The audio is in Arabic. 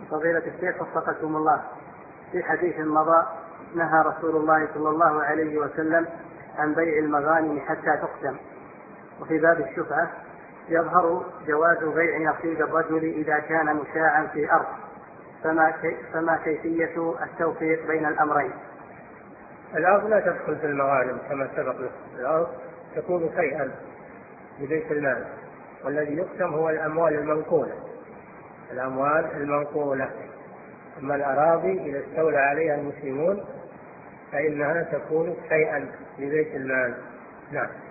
فضيلة الشيخ وفقكم الله، في حديث مضى نهى رسول الله صلى الله عليه وسلم عن بيع المغانم حتى تقسم، وفي باب الشفعة يظهر جواز بيع نصيب الرجل إذا كان مشاعا في أرض، فما كيفية التوفيق بين الأمرين؟ الأرض لا تدخل في المغانم كما سبق، الأرض تكون شيئا لبيت المال، والذي يقسم هو الأموال المنقولة. أما الأراضي إذا استولى عليها المسلمون فإنها تكون شيئا لبيت المال. نعم.